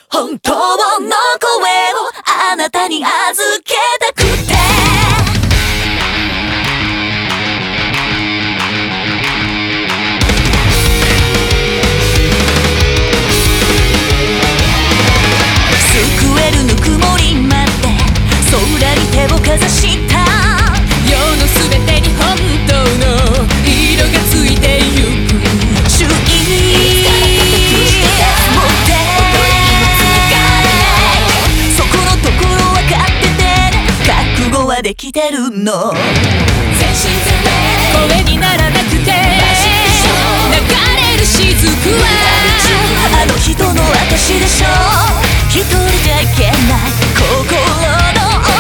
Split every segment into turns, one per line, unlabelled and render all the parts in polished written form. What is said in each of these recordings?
本当の声をあなたに預けたくて救えるぬくもりまで空に手をかざした
世のすべてに本当の色がついてゆく
周囲持ってそこのところ分かってて覚悟はできてるの
全身全霊声にならなくて流れる雫は
あの人の私でしょ一人じゃいけない心の奥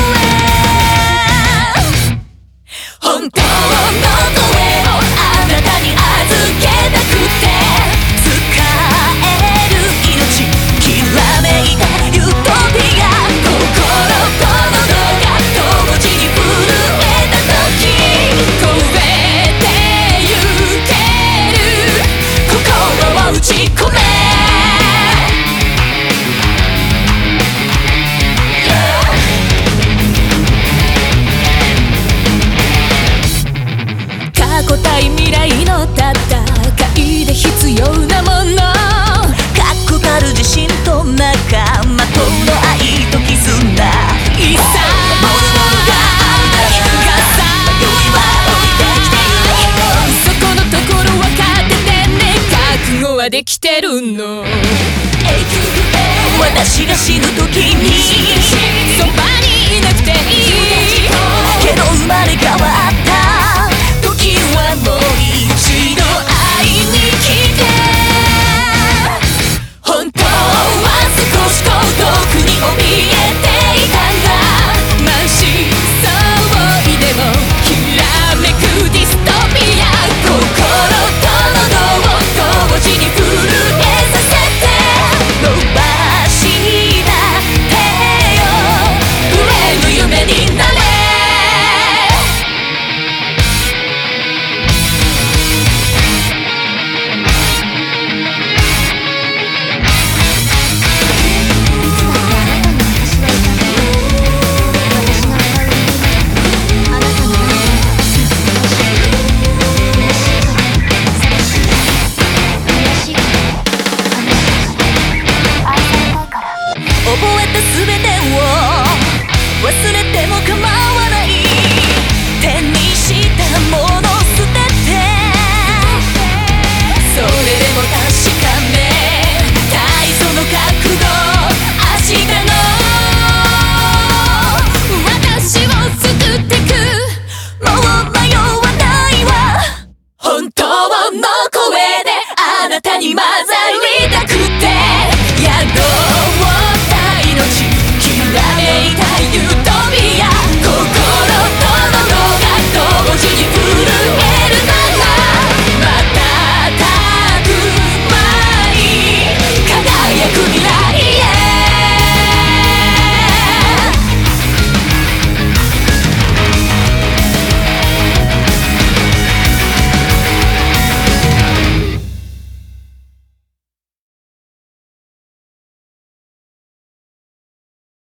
へ本当の声をあなたに預けたくて使える命きらめいたユートピア心と喉が同時に震えた時
超えてゆける
心を打ち込め
過去対未来の戦いで必要なもの
確固たる自信と仲間との愛と絆
いさものがあるがさそこのところ分かっててね覚悟はできてるの
私が死ぬ時に